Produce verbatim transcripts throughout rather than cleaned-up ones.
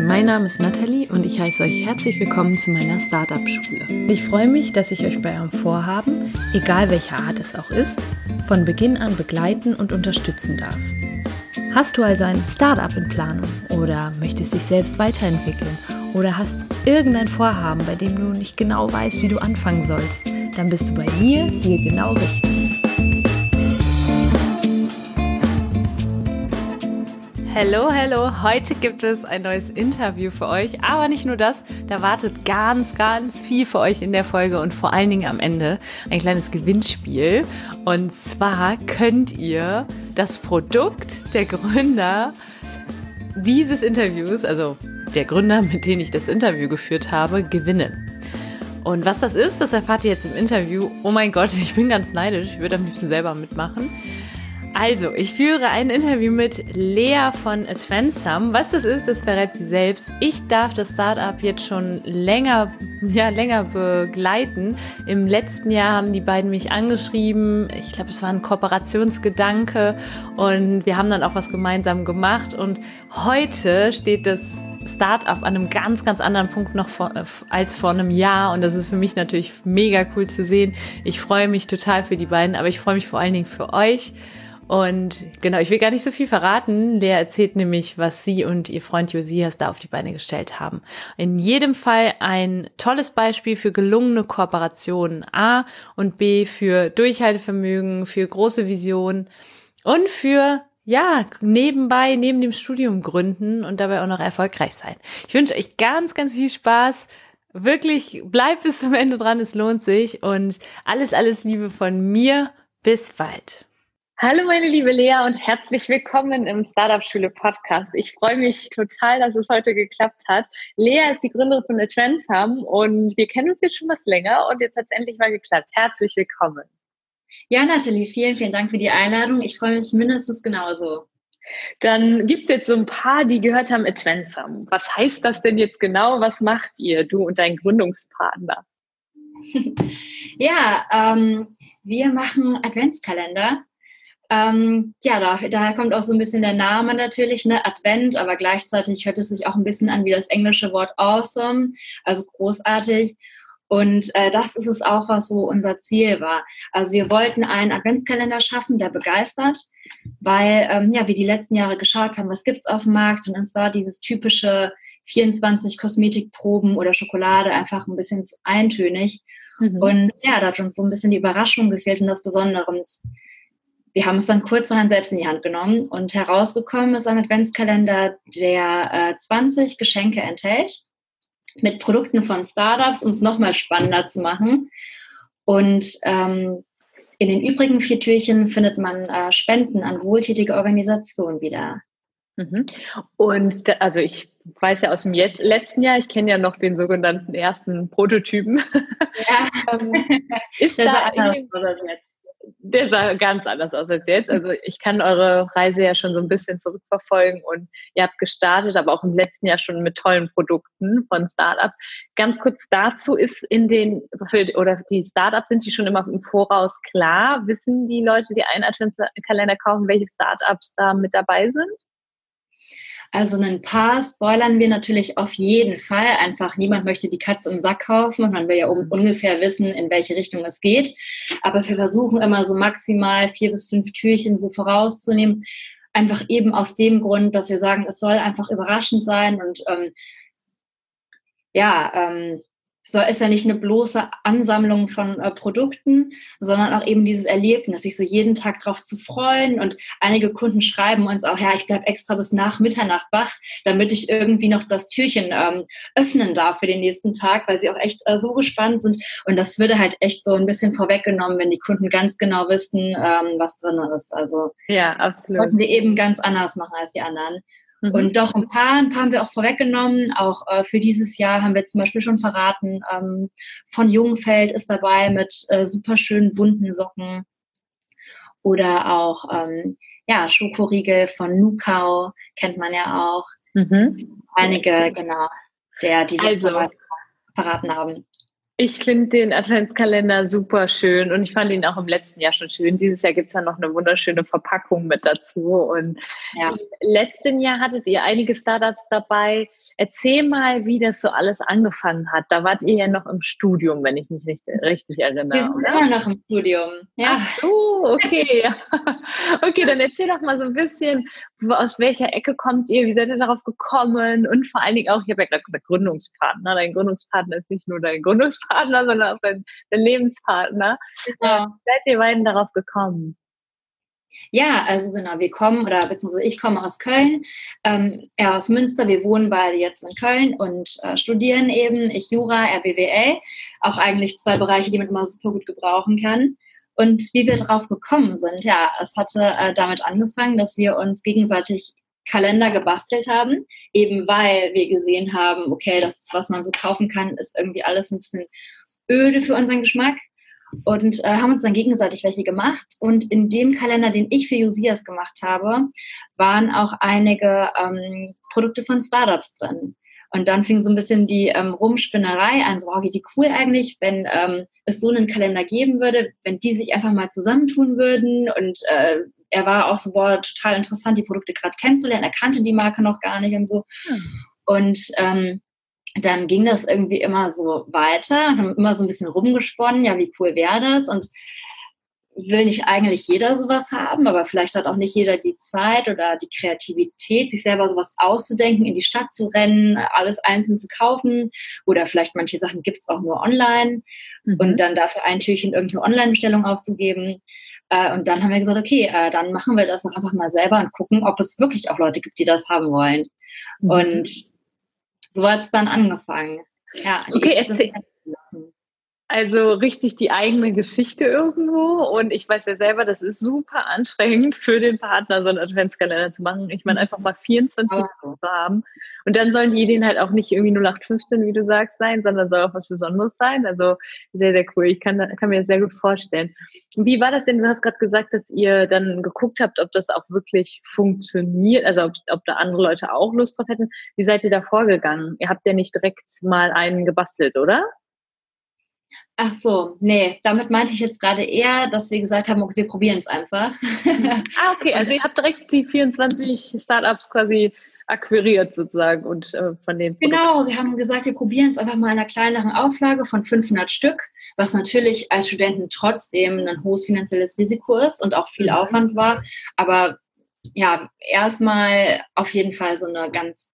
mein Name ist Nathalie und ich heiße euch herzlich willkommen zu meiner Startup-Schule. Ich freue mich, dass ich euch bei eurem Vorhaben, egal welcher Art es auch ist, von Beginn an begleiten und unterstützen darf. Hast du also ein Startup in Planung oder möchtest dich selbst weiterentwickeln oder hast irgendein Vorhaben, bei dem du nicht genau weißt, wie du anfangen sollst, dann bist du bei mir hier genau richtig. Hallo, hallo, heute gibt es ein neues Interview für euch, aber nicht nur das, da wartet ganz, ganz viel für euch in der Folge und vor allen Dingen am Ende ein kleines Gewinnspiel. Und zwar könnt ihr das Produkt der Gründer dieses Interviews, also der Gründer, mit denen ich das Interview geführt habe, gewinnen. Und was das ist, das erfahrt ihr jetzt im Interview. Oh mein Gott, ich bin ganz neidisch, ich würde am liebsten selber mitmachen. Also, ich führe ein Interview mit Lea von Advancesum. Was das ist, das verrät sie selbst. Ich darf das Startup jetzt schon länger, ja, länger begleiten. Im letzten Jahr haben die beiden mich angeschrieben. Ich glaube, es war ein Kooperationsgedanke und wir haben dann auch was gemeinsam gemacht. Und heute steht das Startup an einem ganz, ganz anderen Punkt noch vor, als vor einem Jahr. Und das ist für mich natürlich mega cool zu sehen. Ich freue mich total für die beiden, aber ich freue mich vor allen Dingen für euch. Und genau, ich will gar nicht so viel verraten. Lea erzählt nämlich, was sie und ihr Freund Josias da auf die Beine gestellt haben. In jedem Fall ein tolles Beispiel für gelungene Kooperationen. A und B für Durchhaltevermögen, für große Visionen und für, ja, nebenbei, neben dem Studium gründen und dabei auch noch erfolgreich sein. Ich wünsche euch ganz, ganz viel Spaß. Wirklich, bleibt bis zum Ende dran, es lohnt sich. Und alles, alles Liebe von mir. Bis bald. Hallo meine liebe Lea und herzlich willkommen im Startup-Schule Podcast. Ich freue mich total, dass es heute geklappt hat. Lea ist die Gründerin von Advancesum und wir kennen uns jetzt schon was länger und jetzt hat es endlich mal geklappt. Herzlich willkommen. Ja, Nathalie, vielen, vielen Dank für die Einladung. Ich freue mich mindestens genauso. Dann gibt es jetzt so ein paar, die gehört haben, Advancesum. Was heißt das denn jetzt genau? Was macht ihr, du und dein Gründungspartner? ja, ähm, wir machen Adventskalender. Ähm, ja, da, daher kommt auch so ein bisschen der Name natürlich, ne, Advent, aber gleichzeitig hört es sich auch ein bisschen an wie das englische Wort awesome, also großartig. Und äh, das ist es auch, was so unser Ziel war. Also wir wollten einen Adventskalender schaffen, der begeistert, weil ähm, ja, wir die letzten Jahre geschaut haben, was gibt's auf dem Markt und uns da dieses typische vierundzwanzig Kosmetikproben oder Schokolade einfach ein bisschen zu eintönig. Mhm. Und ja, da hat uns so ein bisschen die Überraschung gefehlt und das Besondere. Und wir haben es dann kurzerhand selbst in die Hand genommen und herausgekommen ist ein Adventskalender, der äh, zwanzig Geschenke enthält mit Produkten von Startups, um es nochmal spannender zu machen. Und ähm, in den übrigen vier Türchen findet man äh, Spenden an wohltätige Organisationen wieder. Mhm. Und da, also ich weiß ja aus dem jetzt, letzten Jahr, ich kenne ja noch den sogenannten ersten Prototypen. Ja, ähm, ist das da ist anders als jetzt. Der sah ganz anders aus als jetzt. Also ich kann eure Reise ja schon so ein bisschen zurückverfolgen und ihr habt gestartet, aber auch im letzten Jahr schon mit tollen Produkten von Startups. Ganz kurz dazu ist in den, für, oder die Startups, sind die schon immer im Voraus klar? Wissen die Leute, die einen Adventskalender kaufen, welche Startups da mit dabei sind? Also ein paar spoilern wir natürlich auf jeden Fall. Einfach niemand möchte die Katze im Sack kaufen und man will ja um, ungefähr wissen, in welche Richtung es geht. Aber wir versuchen immer so maximal vier bis fünf Türchen so vorauszunehmen. Einfach eben aus dem Grund, dass wir sagen, es soll einfach überraschend sein und ähm, ja, ähm, so ist ja nicht eine bloße Ansammlung von äh, Produkten, sondern auch eben dieses Erlebnis, sich so jeden Tag drauf zu freuen. Und einige Kunden schreiben uns auch, ja, ich bleibe extra bis nach Mitternacht wach, damit ich irgendwie noch das Türchen ähm, öffnen darf für den nächsten Tag, weil sie auch echt äh, so gespannt sind. Und das würde halt echt so ein bisschen vorweggenommen, wenn die Kunden ganz genau wissen, ähm, was drin ist. Also ja, absolut. Wollten wir eben ganz anders machen als die anderen. Mhm. Und doch ein paar, ein paar haben wir auch vorweggenommen. Auch äh, für dieses Jahr haben wir zum Beispiel schon verraten, ähm, von Jungfeld ist dabei mit äh, super schönen bunten Socken. Oder auch ähm, ja, Schokoriegel von Nukau, kennt man ja auch. Mhm. Einige, genau, der, die wir also, verraten haben. Ich finde den Adventskalender super schön und ich fand ihn auch im letzten Jahr schon schön. Dieses Jahr gibt es ja noch eine wunderschöne Verpackung mit dazu. Und ja. Im letzten Jahr hattet ihr einige Startups dabei. Erzähl mal, wie das so alles angefangen hat. Da wart ihr ja noch im Studium, wenn ich mich richtig, richtig erinnere. Wir sind oder? immer noch im Studium. Ja. Ach so, okay. Okay, dann erzähl doch mal so ein bisschen, aus welcher Ecke kommt ihr, wie seid ihr darauf gekommen und vor allen Dingen auch, ich habe ja gerade gesagt, Gründungspartner. Dein Gründungspartner ist nicht nur dein Gründungspartner, sondern auch dein, dein Lebenspartner. Genau. Wie seid ihr beiden darauf gekommen? Ja, also genau, wir kommen, oder beziehungsweise ich komme aus Köln, ähm, er aus Münster, wir wohnen beide jetzt in Köln und äh, studieren eben, ich Jura, er B W L, auch eigentlich zwei Bereiche, die man immer super gut gebrauchen kann. Und wie wir drauf gekommen sind, ja, es hatte äh, damit angefangen, dass wir uns gegenseitig Kalender gebastelt haben, eben weil wir gesehen haben, okay, das, was man so kaufen kann, ist irgendwie alles ein bisschen öde für unseren Geschmack. Und äh, haben uns dann gegenseitig welche gemacht. Und in dem Kalender, den ich für Josias gemacht habe, waren auch einige ähm, Produkte von Startups drin. Und dann fing so ein bisschen die ähm, Rumspinnerei an, so, okay, wie cool eigentlich, wenn ähm, es so einen Kalender geben würde, wenn die sich einfach mal zusammentun würden. Und äh, er war auch so, boah, total interessant, die Produkte gerade kennenzulernen. Er kannte die Marke noch gar nicht und so. Hm. Und ähm, dann ging das irgendwie immer so weiter, haben immer so ein bisschen rumgesponnen, ja, wie cool wäre das? Und will nicht eigentlich jeder sowas haben, aber vielleicht hat auch nicht jeder die Zeit oder die Kreativität, sich selber sowas auszudenken, in die Stadt zu rennen, alles einzeln zu kaufen oder vielleicht manche Sachen gibt es auch nur online mhm. und dann dafür ein Türchen irgendeine Online-Bestellung aufzugeben. Und dann haben wir gesagt, okay, dann machen wir das doch einfach mal selber und gucken, ob es wirklich auch Leute gibt, die das haben wollen. Mhm. Und so hat es dann angefangen. Ja, okay, erzähl. Also richtig die eigene Geschichte irgendwo. Und ich weiß ja selber, das ist super anstrengend für den Partner, so einen Adventskalender zu machen. Ich meine, einfach mal vierundzwanzig oh. zu haben. Und dann sollen die Ideen halt auch nicht irgendwie null acht fünfzehn, wie du sagst, sein, sondern soll auch was Besonderes sein. Also sehr, sehr cool. Ich kann, kann mir das sehr gut vorstellen. Wie war das denn? Du hast gerade gesagt, dass ihr dann geguckt habt, ob das auch wirklich funktioniert, also ob, ob da andere Leute auch Lust drauf hätten. Wie seid ihr da vorgegangen? Ihr habt ja nicht direkt mal einen gebastelt, oder? Ach so, nee, damit meinte ich jetzt gerade eher, dass wir gesagt haben, okay, wir probieren es einfach. Ah, okay, also ihr habt direkt die vierundzwanzig Startups quasi akquiriert sozusagen und äh, von den Produkten. Genau, wir haben gesagt, wir probieren es einfach mal in einer kleineren Auflage von fünfhundert Stück, was natürlich als Studenten trotzdem ein hohes finanzielles Risiko ist und auch viel mhm. Aufwand war, aber ja, erstmal auf jeden Fall so eine ganz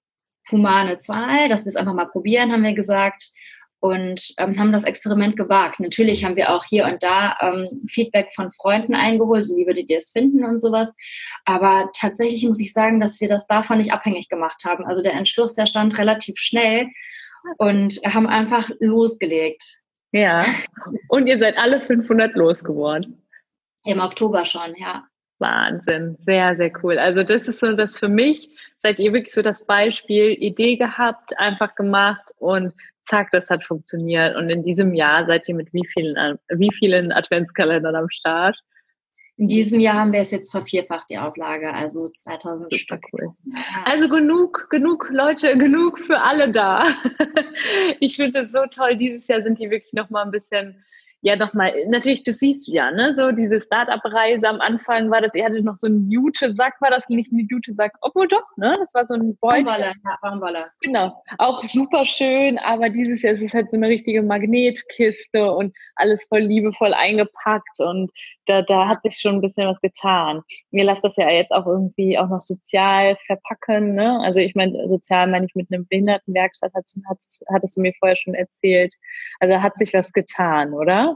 humane Zahl, dass wir es einfach mal probieren, haben wir gesagt. Und ähm, haben das Experiment gewagt. Natürlich haben wir auch hier und da ähm, Feedback von Freunden eingeholt, so wie würdet ihr es finden und sowas. Aber tatsächlich muss ich sagen, dass wir das davon nicht abhängig gemacht haben. Also der Entschluss, der stand relativ schnell und haben einfach losgelegt. Ja, und ihr seid alle fünfhundert losgeworden. Im Oktober schon, ja. Wahnsinn, sehr, sehr cool. Also das ist so, das für mich, seid ihr wirklich so das Beispiel, Idee gehabt, einfach gemacht und zack, das hat funktioniert. Und in diesem Jahr seid ihr mit wie vielen, wie vielen Adventskalendern am Start? In diesem Jahr haben wir es jetzt vervierfacht, die Auflage, also zweitausend Stück. Cool. Also genug, genug Leute, genug für alle da. Ich finde das so toll. Dieses Jahr sind die wirklich noch mal ein bisschen, ja, nochmal, natürlich, du siehst ja, ne, so diese Start-up-Reise am Anfang war das, ihr hattet noch so einen Jute-Sack, war das nicht ein Jute-Sack, obwohl doch, ne, das war so ein Beutel. Baumwolle, ja, Baumwolle. Genau, auch super schön, aber dieses Jahr ist es halt so eine richtige Magnetkiste und alles voll liebevoll eingepackt und da, da hat sich schon ein bisschen was getan. Ihr lasst das ja jetzt auch irgendwie auch noch sozial verpacken, ne, also ich meine, sozial meine ich mit einem Behindertenwerkstatt, hat, hat, hattest du mir vorher schon erzählt, also hat sich was getan, oder?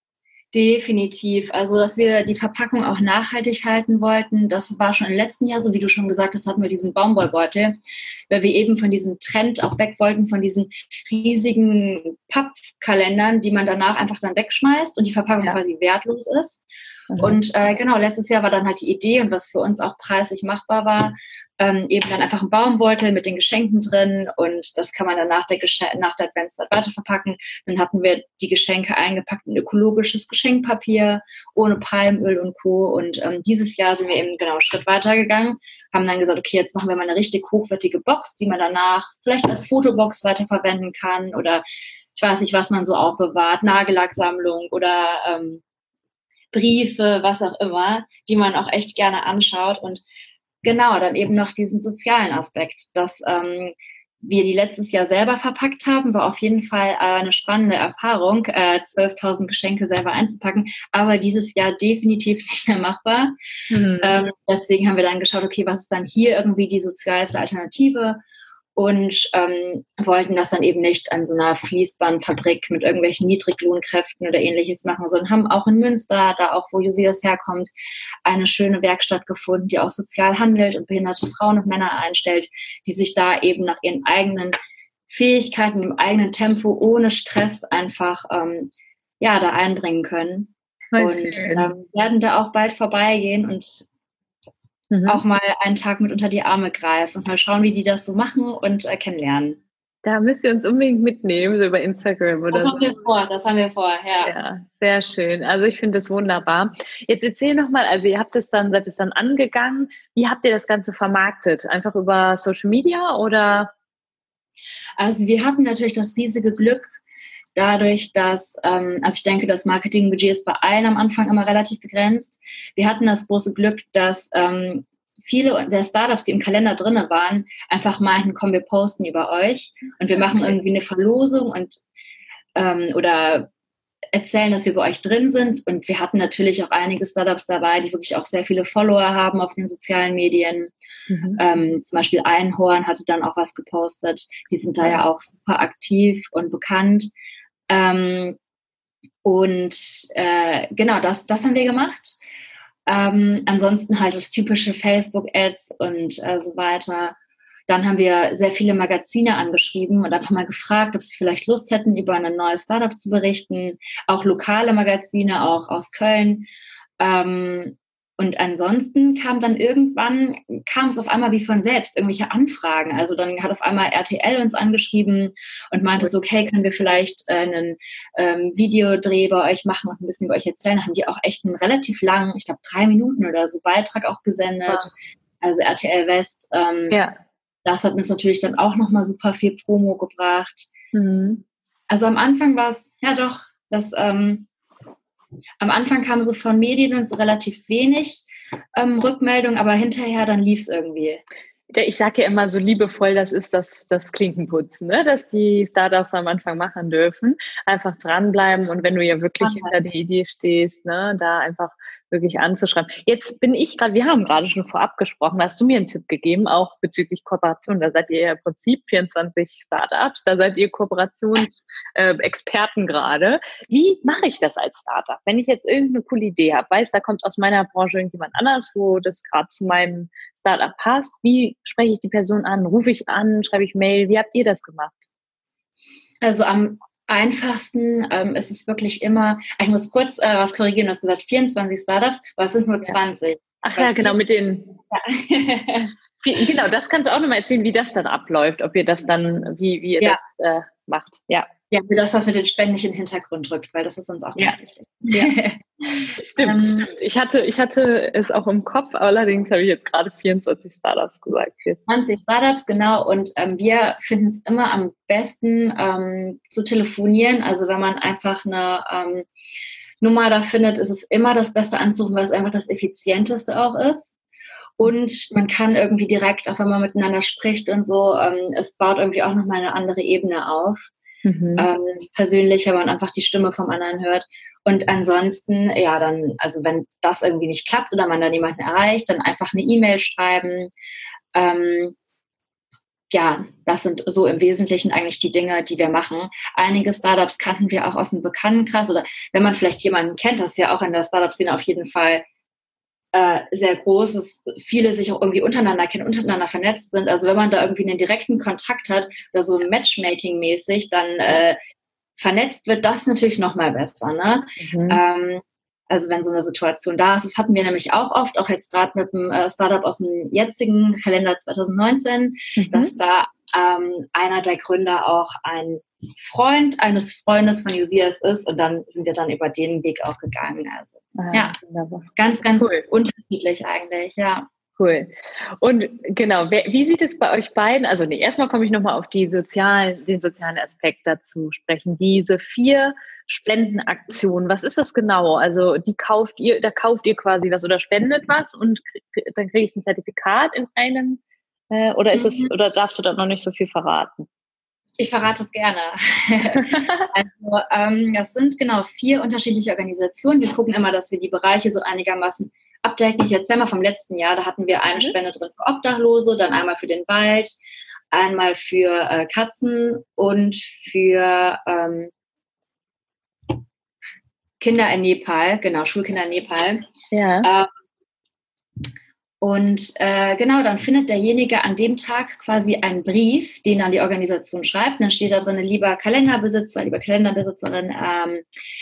Definitiv. Also, dass wir die Verpackung auch nachhaltig halten wollten, das war schon im letzten Jahr, so wie du schon gesagt hast, hatten wir diesen Baumwollbeutel, weil wir eben von diesem Trend auch weg wollten, von diesen riesigen Pappkalendern, die man danach einfach dann wegschmeißt und die Verpackung ja. quasi wertlos ist. Mhm. Und äh, genau, letztes Jahr war dann halt die Idee und was für uns auch preislich machbar war, Ähm, eben dann einfach ein Baumbeutel mit den Geschenken drin und das kann man dann nach der, Geschen- nach der Adventszeit weiter verpacken. Dann hatten wir die Geschenke eingepackt in ökologisches Geschenkpapier, ohne Palmöl und Co. Und ähm, dieses Jahr sind wir eben genau einen Schritt weiter gegangen, haben dann gesagt, okay, jetzt machen wir mal eine richtig hochwertige Box, die man danach vielleicht als Fotobox weiterverwenden kann oder ich weiß nicht, was man so aufbewahrt, Nagellacksammlung oder ähm, Briefe, was auch immer, die man auch echt gerne anschaut. Und genau, dann eben noch diesen sozialen Aspekt, dass ähm, wir die letztes Jahr selber verpackt haben, war auf jeden Fall äh, eine spannende Erfahrung, äh, zwölftausend Geschenke selber einzupacken, aber dieses Jahr definitiv nicht mehr machbar. Mhm. Ähm, deswegen haben wir dann geschaut, okay, was ist dann hier irgendwie die sozialste Alternative? Und ähm, wollten das dann eben nicht an so einer Fließbandfabrik mit irgendwelchen Niedriglohnkräften oder ähnliches machen, sondern haben auch in Münster, da auch wo Josias herkommt, eine schöne Werkstatt gefunden, die auch sozial handelt und behinderte Frauen und Männer einstellt, die sich da eben nach ihren eigenen Fähigkeiten, im eigenen Tempo, ohne Stress einfach ähm, ja da einbringen können. Voll und ähm, werden da auch bald vorbeigehen und Mhm. auch mal einen Tag mit unter die Arme greifen und mal schauen, wie die das so machen und äh, kennenlernen. Da müsst ihr uns unbedingt mitnehmen, so über Instagram oder so. Das haben wir vor, das haben wir vor, ja. Ja, sehr schön. Also ich finde das wunderbar. Jetzt erzähl nochmal, also ihr habt es dann, seid es dann angegangen. Wie habt ihr das Ganze vermarktet? Einfach über Social Media oder? Also wir hatten natürlich das riesige Glück, dadurch, dass, ähm, also ich denke, das Marketingbudget ist bei allen am Anfang immer relativ begrenzt. Wir hatten das große Glück, dass ähm, viele der Startups, die im Kalender drin waren, einfach meinten, komm, wir posten über euch und wir machen irgendwie eine Verlosung und ähm, oder erzählen, dass wir bei euch drin sind. Und wir hatten natürlich auch einige Startups dabei, die wirklich auch sehr viele Follower haben auf den sozialen Medien. Mhm. Ähm, zum Beispiel Einhorn hatte dann auch was gepostet. Die sind da ja auch super aktiv und bekannt. Ähm, und äh, genau, das, das haben wir gemacht. Ähm, ansonsten halt das typische Facebook-Ads und äh, so weiter. Dann haben wir sehr viele Magazine angeschrieben und einfach mal gefragt, ob sie vielleicht Lust hätten, über ein neues Startup zu berichten. Auch lokale Magazine, auch aus Köln. Ähm, und ansonsten kam dann irgendwann, kam es auf einmal wie von selbst, irgendwelche Anfragen. Also dann hat auf einmal R T L uns angeschrieben und meinte so, okay, können wir vielleicht äh, einen ähm, Videodreh bei euch machen und ein bisschen über euch erzählen. Da haben die auch echt einen relativ langen, ich glaube drei Minuten oder so Beitrag auch gesendet. Wow. Also R T L West. Ähm, ja. Das hat uns natürlich dann auch nochmal super viel Promo gebracht. Mhm. Also am Anfang war es, ja doch, das... Ähm, Am Anfang kam so von Medien und so relativ wenig ähm, Rückmeldung, aber hinterher dann lief es irgendwie. Ich sage ja immer so liebevoll, das ist das, das Klinkenputzen, ne? Dass die Startups am Anfang machen dürfen. Einfach dranbleiben und wenn du ja wirklich Aha. hinter der Idee stehst, ne, da einfach wirklich anzuschreiben. Jetzt bin ich gerade, wir haben gerade schon vorab gesprochen, da hast du mir einen Tipp gegeben, auch bezüglich Kooperation. Da seid ihr ja im Prinzip vierundzwanzig Startups, da seid ihr Kooperationsexperten äh, gerade. Wie mache ich das als Startup? Wenn ich jetzt irgendeine coole Idee habe, weiß, da kommt aus meiner Branche irgendjemand anders, wo das gerade zu meinem Startup passt, wie spreche ich die Person an? Rufe ich an? Schreibe ich Mail? Wie habt ihr das gemacht? Also am einfachsten ähm, ist es wirklich immer, ich muss kurz äh, was korrigieren, du hast gesagt vierundzwanzig Startups, aber es sind nur zwanzig. Ach ja, genau, mit den... Ja. Genau, das kannst du auch nochmal erzählen, wie das dann abläuft, ob ihr das dann, wie, wie ihr ja. das äh, macht. Ja. Ja, wie das was mit den Spenden nicht in den Hintergrund rückt, weil das ist uns auch ganz ja. wichtig. Ja. Stimmt, ähm, stimmt. Ich hatte, ich hatte es auch im Kopf, allerdings habe ich jetzt gerade vierundzwanzig Startups gesagt. zwanzig Startups, genau. Und ähm, wir finden es immer am besten ähm, zu telefonieren. Also wenn man einfach eine ähm, Nummer da findet, ist es immer das Beste anzurufen, weil es einfach das Effizienteste auch ist. Und man kann irgendwie direkt, auch wenn man miteinander spricht und so, ähm, es baut irgendwie auch nochmal eine andere Ebene auf. Mhm. Ähm, ist persönlich, wenn man einfach die Stimme vom anderen hört. Und ansonsten, ja, dann, also wenn das irgendwie nicht klappt oder man dann jemanden erreicht, dann einfach eine E-Mail schreiben. Ähm, ja, das sind so im Wesentlichen eigentlich die Dinge, die wir machen. Einige Startups kannten wir auch aus dem Bekanntenkreis oder wenn man vielleicht jemanden kennt, das ist ja auch in der Startup-Szene auf jeden Fall sehr groß, dass viele sich auch irgendwie untereinander kennen, untereinander vernetzt sind. Also wenn man da irgendwie einen direkten Kontakt hat oder so Matchmaking-mäßig, dann äh, vernetzt wird das natürlich noch mal besser. Ne? Mhm. Ähm, also wenn so eine Situation da ist, das hatten wir nämlich auch oft, auch jetzt gerade mit dem äh, Startup aus dem jetzigen Kalender zwanzig neunzehn, mhm. dass da ähm, einer der Gründer auch ein Freund eines Freundes von Josias ist und dann sind wir dann über den Weg auch gegangen. Also ah, ja, wunderbar. ganz, ganz cool. Unterschiedlich eigentlich, ja. Cool. Und genau, wer, wie sieht es bei euch beiden? Also nee, erstmal komme ich nochmal auf die sozialen, den sozialen Aspekt dazu sprechen. Diese vier Spendenaktionen, was ist das genau? Also die kauft ihr, da kauft ihr quasi was oder spendet was und krieg, dann kriege ich ein Zertifikat in einem äh, oder ist es, Mhm. oder darfst du da noch nicht so viel verraten? Ich verrate es gerne. Also ähm, das sind genau vier unterschiedliche Organisationen. Wir gucken immer, dass wir die Bereiche so einigermaßen abdecken. Ich erzähle mal vom letzten Jahr, da hatten wir eine Mhm. Spende drin für Obdachlose, dann einmal für den Wald, einmal für äh, Katzen und für ähm, Kinder in Nepal, genau, Schulkinder in Nepal. Ja. Ähm, Und äh, genau, dann findet derjenige an dem Tag quasi einen Brief, den dann die Organisation schreibt. Und dann steht da drin, lieber Kalenderbesitzer, lieber Kalenderbesitzerin, ähm,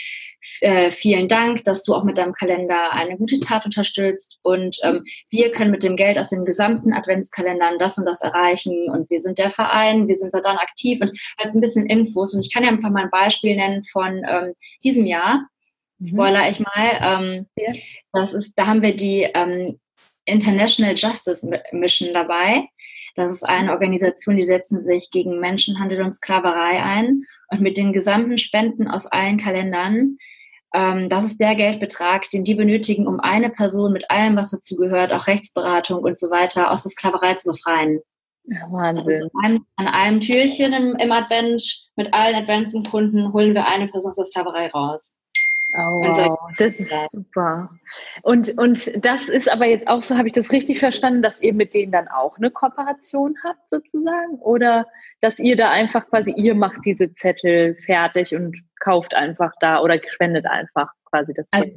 äh, vielen Dank, dass du auch mit deinem Kalender eine gute Tat unterstützt. Und ähm, wir können mit dem Geld aus den gesamten Adventskalendern das und das erreichen. Und wir sind der Verein, wir sind da dran aktiv und halt ein bisschen Infos. Und ich kann ja einfach mal ein Beispiel nennen von ähm, diesem Jahr. Spoiler ich mal. Ähm, Ja. das ist, da haben wir die ähm, International Justice Mission dabei. Das ist eine Organisation, die setzen sich gegen Menschenhandel und Sklaverei ein. Und mit den gesamten Spenden aus allen Kalendern, ähm, das ist der Geldbetrag, den die benötigen, um eine Person mit allem, was dazu gehört, auch Rechtsberatung und so weiter, aus der Sklaverei zu befreien. Ja, Also Wahnsinn. an einem, an einem Türchen im, im Advent mit allen Adventskunden holen wir eine Person aus der Sklaverei raus. Oh, wow, das ist super. Und, und das ist aber jetzt auch so, habe ich das richtig verstanden, dass ihr mit denen dann auch eine Kooperation habt sozusagen? Oder dass ihr da einfach quasi, ihr macht diese Zettel fertig und kauft einfach da oder spendet einfach quasi das Also, Geld?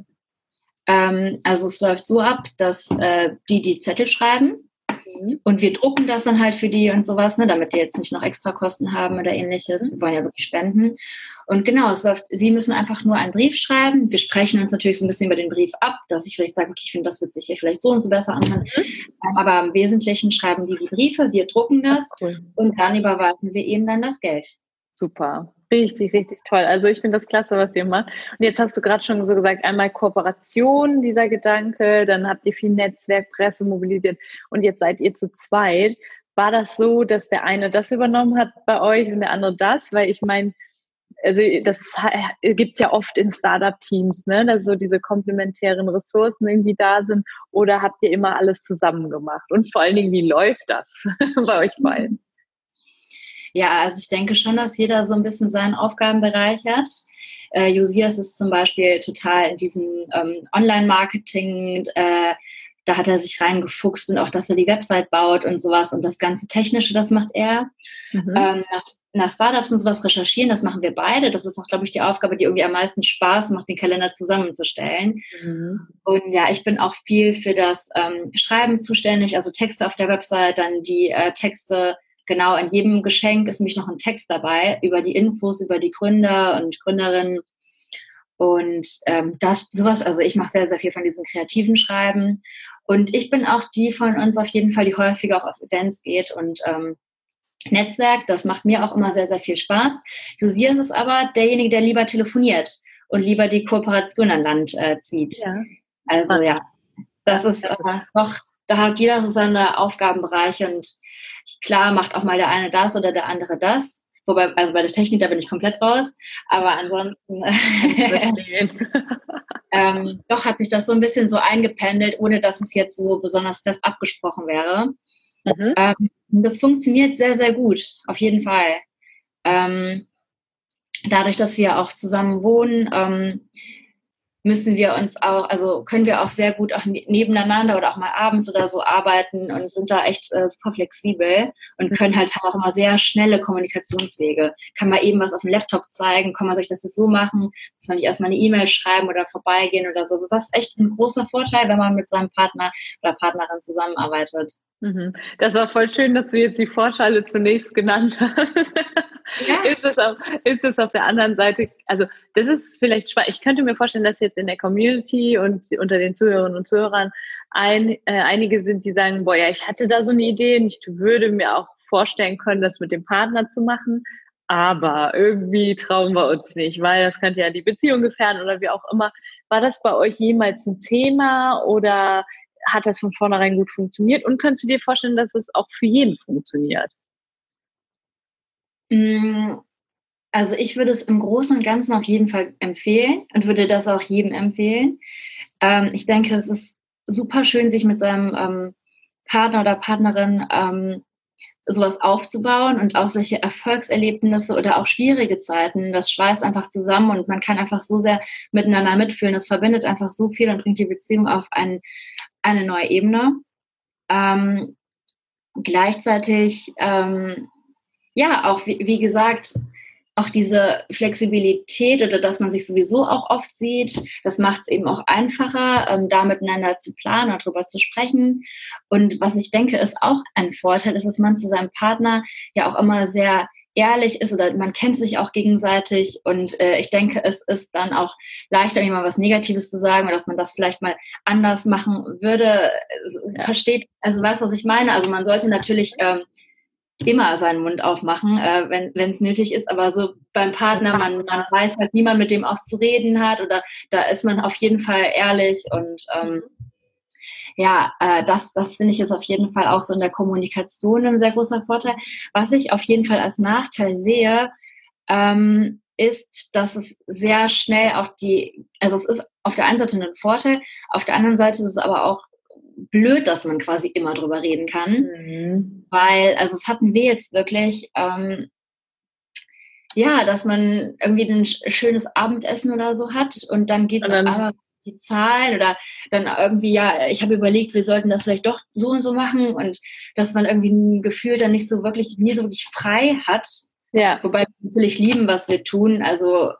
ähm, also es läuft so ab, dass äh, die die Zettel schreiben. Und wir drucken das dann halt für die und sowas, ne, damit die jetzt nicht noch extra Kosten haben oder ähnliches. Wir wollen ja wirklich spenden. Und genau, es läuft, sie müssen einfach nur einen Brief schreiben. Wir sprechen uns natürlich so ein bisschen über den Brief ab, dass ich vielleicht sage, okay, ich finde, das wird sich hier vielleicht so und so besser anhören. Mhm. Aber im Wesentlichen schreiben die die Briefe, wir drucken das. Ach, cool. Und dann überweisen wir ihnen dann das Geld. Super. Richtig, richtig toll. Also ich finde das klasse, was ihr macht. Und jetzt hast du gerade schon so gesagt, einmal Kooperation, dieser Gedanke, dann habt ihr viel Netzwerk, Presse mobilisiert und jetzt seid ihr zu zweit. War das so, dass der eine das übernommen hat bei euch und der andere das? Weil ich meine, also das gibt es ja oft in Startup-Teams, ne, dass so diese komplementären Ressourcen irgendwie da sind, oder habt ihr immer alles zusammen gemacht? Und vor allen Dingen, wie läuft das bei euch beiden? Ja, also ich denke schon, dass jeder so ein bisschen seinen Aufgabenbereich hat. Äh, Josias ist zum Beispiel total in diesem ähm, Online-Marketing, äh, da hat er sich reingefuchst und auch, dass er die Website baut und sowas und das ganze Technische, das macht er. Mhm. Ähm, nach, nach Startups und sowas recherchieren, das machen wir beide. Das ist auch, glaube ich, die Aufgabe, die irgendwie am meisten Spaß macht, den Kalender zusammenzustellen. Mhm. Und ja, ich bin auch viel für das ähm, Schreiben zuständig, also Texte auf der Website, dann die äh, Texte. Genau, in jedem Geschenk ist nämlich noch ein Text dabei über die Infos, über die Gründer und Gründerinnen. Und ähm, das sowas, also ich mache sehr, sehr viel von diesem kreativen Schreiben. Und ich bin auch die von uns auf jeden Fall, die häufiger auch auf Events geht und ähm, Netzwerk. Das macht mir auch immer sehr, sehr viel Spaß. Josias ist aber derjenige, der lieber telefoniert und lieber die Kooperation an Land äh, zieht. Ja. Also Ach. ja, das ist äh, doch, da hat jeder so seine Aufgabenbereiche und klar macht auch mal der eine das oder der andere das. Wobei, also bei der Technik, da bin ich komplett raus. Aber ansonsten ähm, doch hat sich das so ein bisschen so eingependelt, ohne dass es jetzt so besonders fest abgesprochen wäre. Mhm. Ähm, das funktioniert sehr, sehr gut, auf jeden Fall. Ähm, dadurch, dass wir auch zusammen wohnen, ähm, müssen wir uns auch, also können wir auch sehr gut auch nebeneinander oder auch mal abends oder so arbeiten und sind da echt äh, super flexibel und können halt haben auch immer sehr schnelle Kommunikationswege. Kann man eben was auf dem Laptop zeigen, kann man sich das so machen, muss man nicht erstmal eine E-Mail schreiben oder vorbeigehen oder so. Also das ist echt ein großer Vorteil, wenn man mit seinem Partner oder Partnerin zusammenarbeitet. Das war voll schön, dass du jetzt die Vorteile zunächst genannt hast. Ja. Ist es auf, ist es auf der anderen Seite, also das ist vielleicht spannend. Ich könnte mir vorstellen, dass jetzt in der Community und unter den Zuhörerinnen und Zuhörern ein, äh, einige sind, die sagen, boah, ja, ich hatte da so eine Idee und ich würde mir auch vorstellen können, das mit dem Partner zu machen, aber irgendwie trauen wir uns nicht, weil das könnte ja die Beziehung gefährden oder wie auch immer. War das bei euch jemals ein Thema oder hat das von vornherein gut funktioniert und könntest du dir vorstellen, dass es auch für jeden funktioniert? Also ich würde es im Großen und Ganzen auf jeden Fall empfehlen und würde das auch jedem empfehlen. Ähm, ich denke, es ist super schön, sich mit seinem ähm, Partner oder Partnerin ähm, sowas aufzubauen und auch solche Erfolgserlebnisse oder auch schwierige Zeiten, das schweißt einfach zusammen und man kann einfach so sehr miteinander mitfühlen. Das verbindet einfach so viel und bringt die Beziehung auf ein, eine neue Ebene. Ähm, gleichzeitig, ähm, ja, auch wie, wie gesagt, auch diese Flexibilität oder dass man sich sowieso auch oft sieht, das macht es eben auch einfacher, ähm, da miteinander zu planen oder darüber zu sprechen. Und was ich denke, ist auch ein Vorteil, ist, dass man zu seinem Partner ja auch immer sehr ehrlich ist oder man kennt sich auch gegenseitig. Und äh, ich denke, es ist dann auch leichter, jemand was Negatives zu sagen oder dass man das vielleicht mal anders machen würde. Ja. Versteht, also weißt du, was ich meine? Also man sollte natürlich ähm, immer seinen Mund aufmachen, äh, wenn es nötig ist, aber so beim Partner, man, man weiß halt, wie man mit dem auch zu reden hat oder da ist man auf jeden Fall ehrlich und ähm, ja, äh, das, das finde ich ist auf jeden Fall auch so in der Kommunikation ein sehr großer Vorteil. Was ich auf jeden Fall als Nachteil sehe, ähm, ist, dass es sehr schnell auch die, also es ist auf der einen Seite ein Vorteil, auf der anderen Seite ist es aber auch blöd, dass man quasi immer drüber reden kann, mhm. weil, also das hatten wir jetzt wirklich, ähm, ja, dass man irgendwie ein schönes Abendessen oder so hat und dann geht es auf einmal die Zahlen oder dann irgendwie, ja, ich habe überlegt, wir sollten das vielleicht doch so und so machen und dass man irgendwie ein Gefühl dann nicht so wirklich, nie so wirklich frei hat, ja. Wobei wir natürlich lieben, was wir tun, also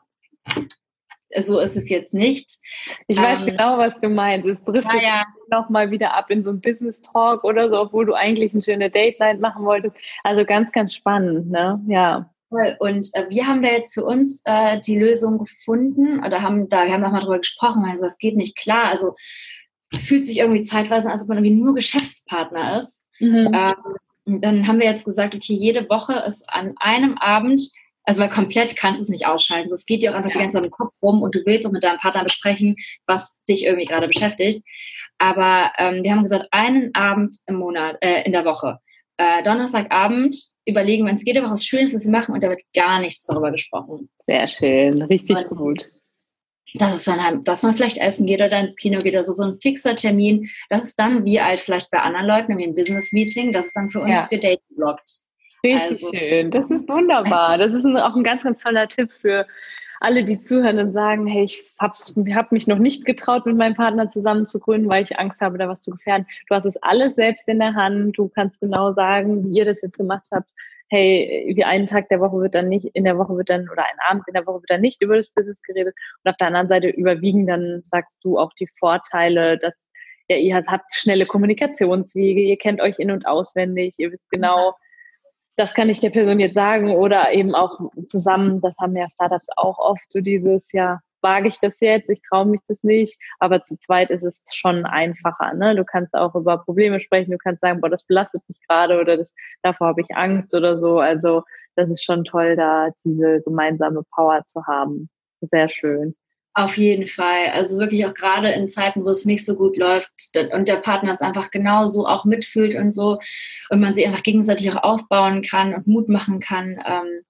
so ist es jetzt nicht. Ich weiß ähm, genau, was du meinst. Es trifft ja, ja. nochmal wieder ab in so einen Business-Talk oder so, obwohl du eigentlich eine schöne Date-Night machen wolltest. Also ganz, ganz spannend, ne? Ja. Und äh, wir haben da jetzt für uns äh, die Lösung gefunden oder haben da, wir haben nochmal drüber gesprochen, also das geht nicht klar. Also es fühlt sich irgendwie zeitweise an, als ob man irgendwie nur Geschäftspartner ist. Mhm. Ähm, dann haben wir jetzt gesagt, okay, jede Woche ist an einem Abend, also weil komplett kannst du es nicht ausschalten. Also es geht dir auch einfach ja. die ganze Zeit im Kopf rum und du willst auch mit deinem Partner besprechen, was dich irgendwie gerade beschäftigt. Aber ähm, wir haben gesagt, einen Abend im Monat, äh, in der Woche. Äh, Donnerstagabend überlegen wir uns jede Woche was Schönes, was wir machen und da wird gar nichts darüber gesprochen. Sehr schön, richtig und gut. Das ist dann halt, dass man vielleicht essen geht oder ins Kino geht, also so ein fixer Termin. Das ist dann wie halt vielleicht bei anderen Leuten wie ein Business-Meeting, das ist dann für uns ja. für Dating blockt. Richtig also, schön, das ist wunderbar. Das ist ein, auch ein ganz, ganz toller Tipp für alle, die zuhören und sagen, hey, ich habe hab mich noch nicht getraut, mit meinem Partner zusammen zu gründen, weil ich Angst habe, da was zu gefährden. Du hast es alles selbst in der Hand. Du kannst genau sagen, wie ihr das jetzt gemacht habt. Hey, wie einen Tag der Woche wird dann nicht, in der Woche wird dann, oder ein Abend in der Woche wird dann nicht über das Business geredet. Und auf der anderen Seite überwiegen dann, sagst du, auch die Vorteile, dass ja, ihr habt schnelle Kommunikationswege, ihr kennt euch in- und auswendig, ihr wisst genau, das kann ich der Person jetzt sagen oder eben auch zusammen, das haben ja Startups auch oft, so dieses, ja, wage ich das jetzt, ich traue mich das nicht, aber zu zweit ist es schon einfacher, ne? Du kannst auch über Probleme sprechen, du kannst sagen, boah, das belastet mich gerade oder das, davor habe ich Angst oder so, also das ist schon toll, da diese gemeinsame Power zu haben. Sehr schön. Auf jeden Fall. Also wirklich auch gerade in Zeiten, wo es nicht so gut läuft und der Partner es einfach genauso auch mitfühlt und so und man sie einfach gegenseitig auch aufbauen kann und Mut machen kann. Ähm,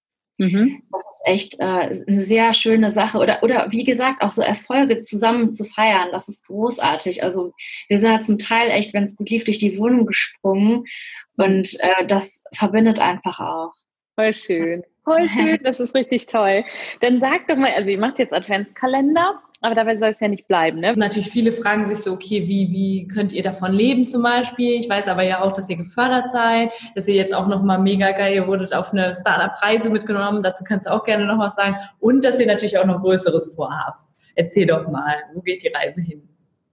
mhm. Das ist echt äh, eine sehr schöne Sache. Oder, oder wie gesagt, auch so Erfolge zusammen zu feiern, das ist großartig. Also wir sind ja zum Teil echt, wenn es gut lief, durch die Wohnung gesprungen und äh, das verbindet einfach auch. Voll schön. Voll schön, das ist richtig toll. Dann sag doch mal, also ihr macht jetzt Adventskalender, aber dabei soll es ja nicht bleiben, ne? Natürlich, viele fragen sich so, okay, wie, wie könnt ihr davon leben zum Beispiel? Ich weiß aber ja auch, dass ihr gefördert seid, dass ihr jetzt auch nochmal mega geil, ihr wurdet auf eine Startup-Reise mitgenommen, dazu kannst du auch gerne noch was sagen. Und dass ihr natürlich auch noch Größeres vorhabt. Erzähl doch mal, wo geht die Reise hin?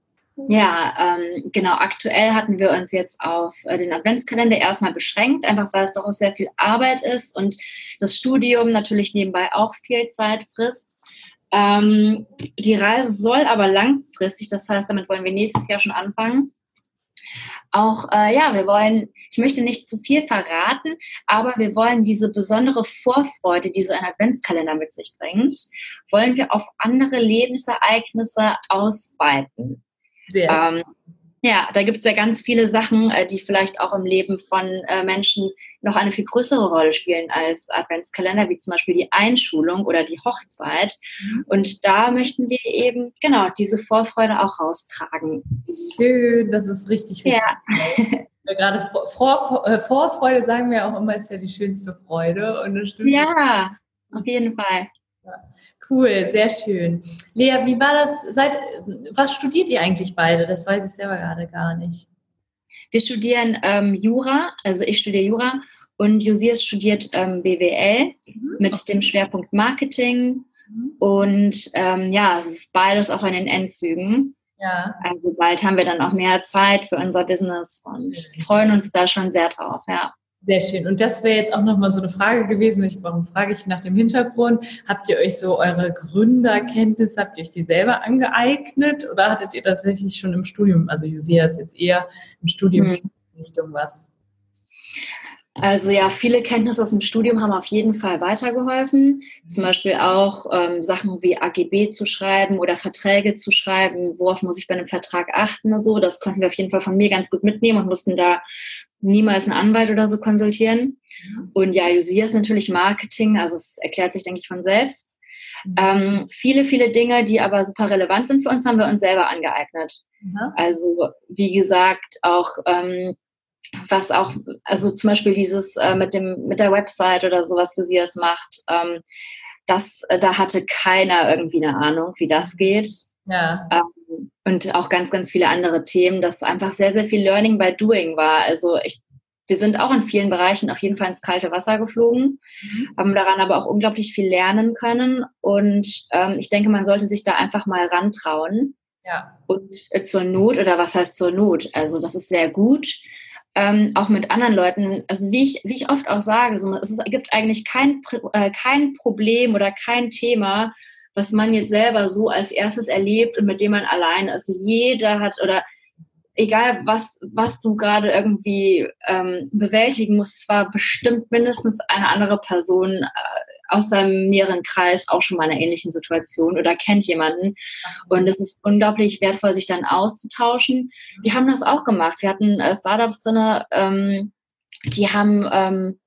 Ja, ähm, genau. Aktuell hatten wir uns jetzt auf äh, den Adventskalender erstmal beschränkt, einfach weil es doch auch sehr viel Arbeit ist und das Studium natürlich nebenbei auch viel Zeit frisst. Ähm, die Reise soll aber langfristig, das heißt, damit wollen wir nächstes Jahr schon anfangen. Auch, äh, ja, wir wollen, ich möchte nicht zu viel verraten, aber wir wollen diese besondere Vorfreude, die so ein Adventskalender mit sich bringt, wollen wir auf andere Lebensereignisse ausweiten. Sehr ähm, Ja, da gibt es ja ganz viele Sachen, äh, die vielleicht auch im Leben von äh, Menschen noch eine viel größere Rolle spielen als Adventskalender, wie zum Beispiel die Einschulung oder die Hochzeit. Mhm. Und da möchten wir eben, genau, diese Vorfreude auch raustragen. Schön, das ist richtig, richtig Ja. toll. Ja, gerade Vor Vor äh, Vorfreude, sagen wir auch immer, ist ja die schönste Freude. Und das stimmt. Ja, auf jeden Fall. Ja. Cool, sehr schön. Lea, wie war das? Seit, was studiert ihr eigentlich beide? Das weiß ich selber gerade gar nicht. Wir studieren ähm, Jura, also ich studiere Jura und Josias studiert ähm, B W L Mhm. mit dem Schwerpunkt Marketing. Mhm. Und ähm, ja, es ist beides auch in den Endzügen. Ja. Also bald haben wir dann auch mehr Zeit für unser Business und freuen uns da schon sehr drauf, ja. Sehr schön. Und das wäre jetzt auch nochmal so eine Frage gewesen. Ich, warum frage ich nach dem Hintergrund? Habt ihr euch so eure Gründerkenntnisse, habt ihr euch die selber angeeignet oder hattet ihr tatsächlich schon im Studium, also Josia ist jetzt eher im Studium Hm. Richtung was? Also ja, viele Kenntnisse aus dem Studium haben auf jeden Fall weitergeholfen. Zum Beispiel auch ähm, Sachen wie A G B zu schreiben oder Verträge zu schreiben. Worauf muss ich bei einem Vertrag achten oder so? Das konnten wir auf jeden Fall von mir ganz gut mitnehmen und mussten da niemals einen Anwalt oder so konsultieren. Und ja, Josia ist natürlich Marketing, also es erklärt sich, denke ich, von selbst. Mhm. Ähm, viele, viele Dinge, die aber super relevant sind für uns, haben wir uns selber angeeignet. Mhm. Also wie gesagt, auch ähm, was auch, also zum Beispiel dieses äh, mit dem mit der Website oder sowas, wie sie es macht, ähm, das, äh, da hatte keiner irgendwie eine Ahnung, wie das geht. Ja. Ähm, und auch ganz, ganz viele andere Themen, dass einfach sehr, sehr viel Learning by Doing war. Also ich, wir sind auch in vielen Bereichen auf jeden Fall ins kalte Wasser geflogen, Mhm. haben daran aber auch unglaublich viel lernen können. Und ähm, ich denke, man sollte sich da einfach mal rantrauen. Ja. Und äh, zur Not, oder was heißt zur Not? Also das ist sehr gut. Ähm, auch mit anderen Leuten, also wie ich, wie ich oft auch sage, so, es gibt eigentlich kein, äh, kein Problem oder kein Thema, was man jetzt selber so als erstes erlebt und mit dem man allein ist. Jeder hat, oder egal was, was du gerade irgendwie ähm, bewältigen musst, es war bestimmt mindestens eine andere Person äh, aus seinem näheren Kreis auch schon mal in einer ähnlichen Situation oder kennt jemanden. Und es ist unglaublich wertvoll, sich dann auszutauschen. Wir haben das auch gemacht. Wir hatten äh, Startups drin, ähm, die haben, ähm,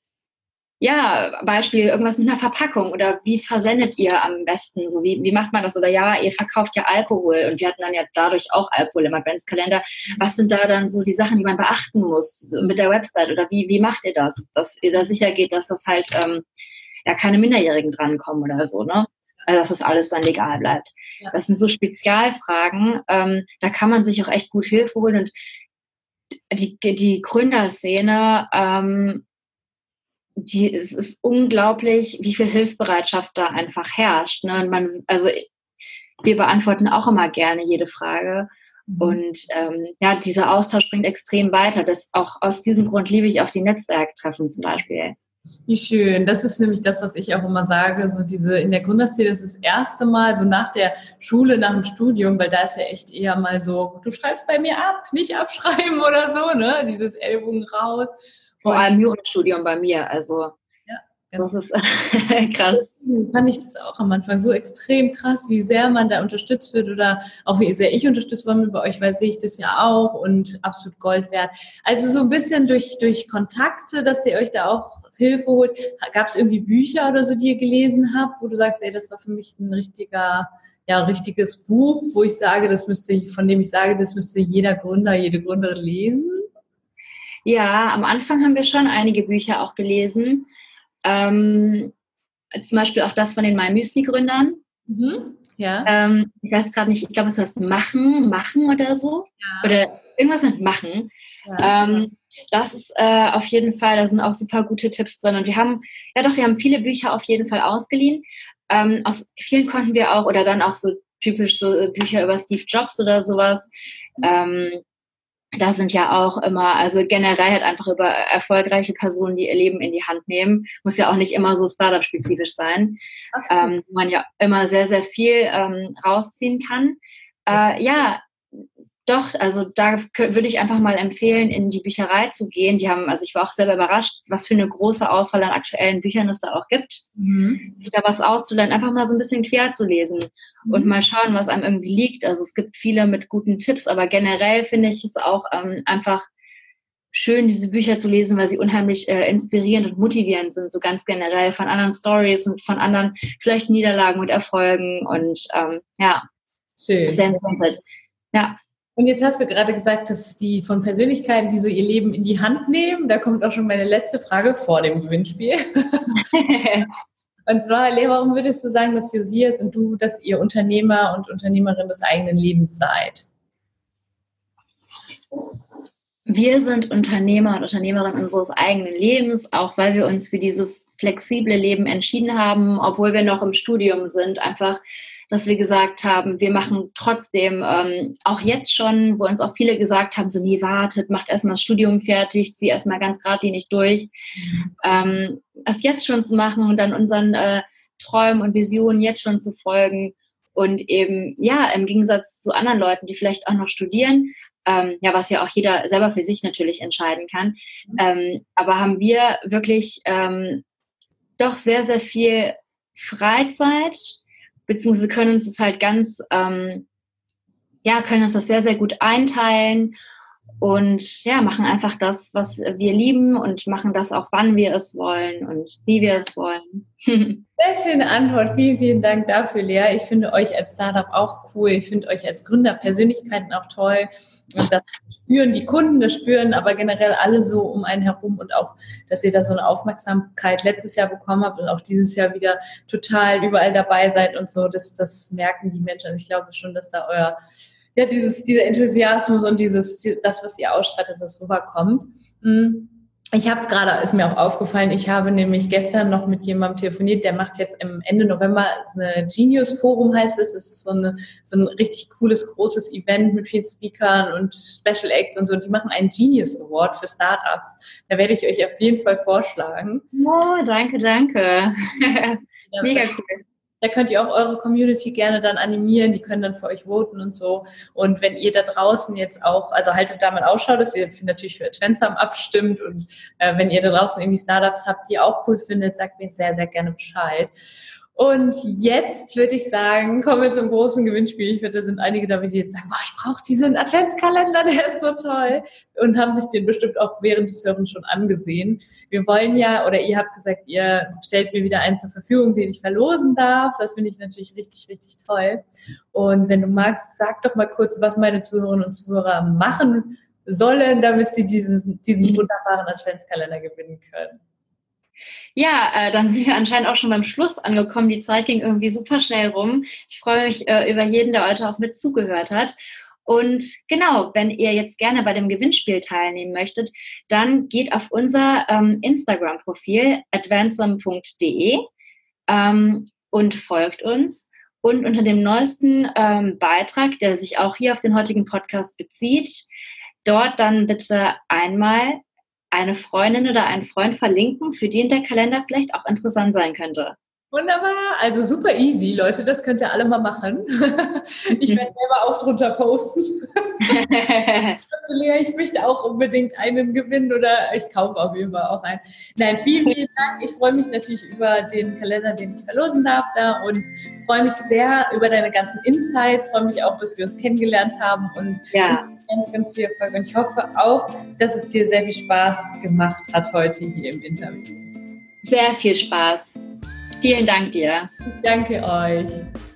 ja, Beispiel irgendwas mit einer Verpackung oder wie versendet ihr am besten? So, wie, wie macht man das? Oder ja, ihr verkauft ja Alkohol und wir hatten dann ja dadurch auch Alkohol im Adventskalender. Was sind da dann so die Sachen, die man beachten muss so mit der Website? Oder wie, wie macht ihr das? Dass ihr da sicher geht, dass das halt ähm, ja keine Minderjährigen drankommen oder so, ne? Also, dass das alles dann legal bleibt. Ja. Das sind so Spezialfragen, ähm, da kann man sich auch echt gut Hilfe holen und die, die Gründerszene, ähm, die, es ist unglaublich, wie viel Hilfsbereitschaft da einfach herrscht. Ne? Und man, also wir beantworten auch immer gerne jede Frage. Mhm. Und ähm, ja, dieser Austausch bringt extrem weiter. Das auch aus diesem Grund liebe ich auch die Netzwerktreffen zum Beispiel. Wie schön. Das ist nämlich das, was ich auch immer sage. So diese in der Gründerszene, das ist das erste Mal so nach der Schule, nach dem Studium, weil da ist ja echt eher mal so, du schreibst bei mir ab, nicht abschreiben oder so, ne? Dieses Ellbogen raus. Vor allem Jurastudium bei mir, also ja, das ist krass. Fand ich das auch am Anfang so extrem krass, wie sehr man da unterstützt wird oder auch wie sehr ich unterstützt worden bin bei euch, weil sehe ich das ja auch und absolut Gold wert. Also so ein bisschen durch, durch Kontakte, dass ihr euch da auch Hilfe holt. Gab es irgendwie Bücher oder so, die ihr gelesen habt, wo du sagst, ey, das war für mich ein richtiger, ja, richtiges Buch, wo ich sage, das müsste, von dem ich sage, das müsste jeder Gründer, jede Gründerin lesen? Ja, am Anfang haben wir schon einige Bücher auch gelesen. Ähm, zum Beispiel auch das von den My Müsli-Gründern. Mhm. Ja. Ähm, ich weiß gerade nicht, ich glaube, es heißt Machen, Machen oder so. Ja. Oder irgendwas mit Machen. Ja. Ähm, das ist äh, auf jeden Fall, da sind auch super gute Tipps drin. Und wir haben, ja doch, wir haben viele Bücher auf jeden Fall ausgeliehen. Ähm, aus vielen konnten wir auch, oder dann auch so typisch so Bücher über Steve Jobs oder sowas. Ähm, Da sind ja auch immer, also generell halt einfach über erfolgreiche Personen, die ihr Leben in die Hand nehmen. Muss ja auch nicht immer so Startup-spezifisch sein. Ähm, wo man ja immer sehr, sehr viel ähm, rausziehen kann. Äh, ja, Doch, also da kö- würde ich einfach mal empfehlen, in die Bücherei zu gehen. Die haben, also ich war auch selber überrascht, was für eine große Auswahl an aktuellen Büchern es da auch gibt. Mhm. Sich da was auszuleihen, einfach mal so ein bisschen quer zu lesen Mhm. und mal schauen, was einem irgendwie liegt. Also es gibt viele mit guten Tipps, aber generell finde ich es auch ähm, einfach schön, diese Bücher zu lesen, weil sie unheimlich äh, inspirierend und motivierend sind, so ganz generell von anderen Stories und von anderen vielleicht Niederlagen und Erfolgen und ähm, ja, Schön. sehr empfehlenswert. Ja. Und jetzt hast du gerade gesagt, dass die von Persönlichkeiten, die so ihr Leben in die Hand nehmen, da kommt auch schon meine letzte Frage vor dem Gewinnspiel. Und zwar, Lea, warum würdest du sagen, dass Josias und du, dass ihr Unternehmer und Unternehmerin des eigenen Lebens seid? Wir sind Unternehmer und Unternehmerinnen unseres eigenen Lebens, auch weil wir uns für dieses flexible Leben entschieden haben, obwohl wir noch im Studium sind, einfach, dass wir gesagt haben, wir machen trotzdem, ähm, auch jetzt schon, wo uns auch viele gesagt haben, so nee, wartet, macht erstmal das Studium fertig, zieh erstmal ganz geradlinig durch, mhm. ähm, es jetzt schon zu machen und dann unseren äh, Träumen und Visionen jetzt schon zu folgen und eben, ja, im Gegensatz zu anderen Leuten, die vielleicht auch noch studieren, ähm, ja, was ja auch jeder selber für sich natürlich entscheiden kann, mhm. ähm, aber haben wir wirklich ähm, doch sehr, sehr viel Freizeit, beziehungsweise können uns das halt ganz, ähm, ja, können uns das sehr, sehr gut einteilen und ja, machen einfach das, was wir lieben und machen das auch, wann wir es wollen und wie wir es wollen. Sehr schöne Antwort. Vielen, vielen Dank dafür, Lea. Ich finde euch als Startup auch cool. Ich finde euch als Gründerpersönlichkeiten auch toll. Und das spüren die Kunden, das spüren aber generell alle so um einen herum und auch, dass ihr da so eine Aufmerksamkeit letztes Jahr bekommen habt und auch dieses Jahr wieder total überall dabei seid und so. Das, das merken die Menschen. Also ich glaube schon, dass da euer, ja, dieses, dieser Enthusiasmus und dieses, das, was ihr ausstrahlt, dass das rüberkommt. Mhm. Ich habe gerade, ist mir auch aufgefallen, ich habe nämlich gestern noch mit jemandem telefoniert, der macht jetzt im Ende November eine Genius Forum, heißt es. Es ist so, eine, so ein richtig cooles, großes Event mit vielen Speakern und Special Acts und so. Und die machen einen Genius Award für Startups. Da werde ich euch auf jeden Fall vorschlagen. Oh, danke, danke. Mega cool. Da könnt ihr auch eure Community gerne dann animieren, die können dann für euch voten und so. Und wenn ihr da draußen jetzt auch, also haltet da mal Ausschau, dass ihr natürlich für Adventsam abstimmt und äh, wenn ihr da draußen irgendwie Startups habt, die ihr auch cool findet, sagt mir sehr, sehr gerne Bescheid. Und jetzt würde ich sagen, kommen wir zum großen Gewinnspiel. Ich finde, da sind einige dabei, die jetzt sagen, boah, ich brauche diesen Adventskalender, der ist so toll. Und haben sich den bestimmt auch während des Hörens schon angesehen. Wir wollen ja, oder ihr habt gesagt, ihr stellt mir wieder einen zur Verfügung, den ich verlosen darf. Das finde ich natürlich richtig, richtig toll. Und wenn du magst, sag doch mal kurz, was meine Zuhörerinnen und Zuhörer machen sollen, damit sie diesen, diesen wunderbaren Adventskalender gewinnen können. Ja, äh, dann sind wir anscheinend auch schon beim Schluss angekommen. Die Zeit ging irgendwie super schnell rum. Ich freue mich äh, über jeden, der heute auch mit zugehört hat. Und genau, wenn ihr jetzt gerne bei dem Gewinnspiel teilnehmen möchtet, dann geht auf unser ähm, Instagram-Profil advancem punkt de ähm, und folgt uns. Und unter dem neuesten ähm, Beitrag, der sich auch hier auf den heutigen Podcast bezieht, dort dann bitte einmal eine Freundin oder einen Freund verlinken, für den der Kalender vielleicht auch interessant sein könnte. Wunderbar, also super easy, Leute, das könnt ihr alle mal machen. Ich werde selber auch drunter posten. Lea, ich möchte auch unbedingt einen gewinnen oder ich kaufe auf jeden Fall auch einen. Nein, vielen, vielen Dank. Ich freue mich natürlich über den Kalender, den ich verlosen darf da und freue mich sehr über deine ganzen Insights, freue mich auch, dass wir uns kennengelernt haben und ja. ganz, ganz viel Erfolg. Und ich hoffe auch, dass es dir sehr viel Spaß gemacht hat heute hier im Interview. Sehr viel Spaß. Vielen Dank dir. Ich danke euch.